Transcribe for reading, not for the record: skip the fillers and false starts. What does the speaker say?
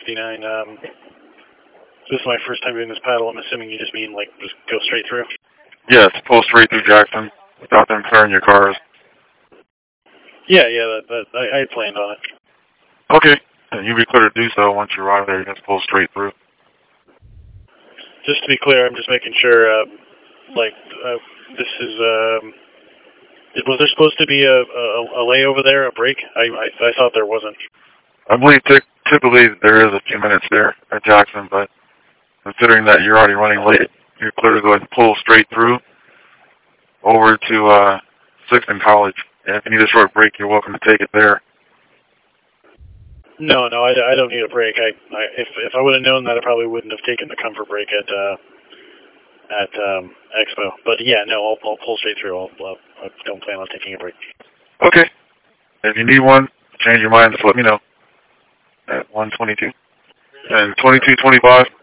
59. This is my first time doing this paddle. I'm assuming you just mean, like, just go straight through? Yes, pull straight through Jackson without them clearing your cars. Yeah, I had planned on it. Okay, and you'll be clear to do so once you arrive there. You just pull straight through. Just to be clear, I'm just making sure, this is, was there supposed to be a layover there, a break? I thought there wasn't. I believe typically there is a few minutes there at Jackson, but considering that you're already running late, you're clear to go ahead and pull straight through over to 6th and College. And if you need a short break, you're welcome to take it there. No, I don't need a break. If I would have known that, I probably wouldn't have taken the comfort break at Expo. But yeah, no, I'll pull straight through. I don't plan on taking a break. Okay. If you need one, change your mind, just let me know. At 122. And 2225.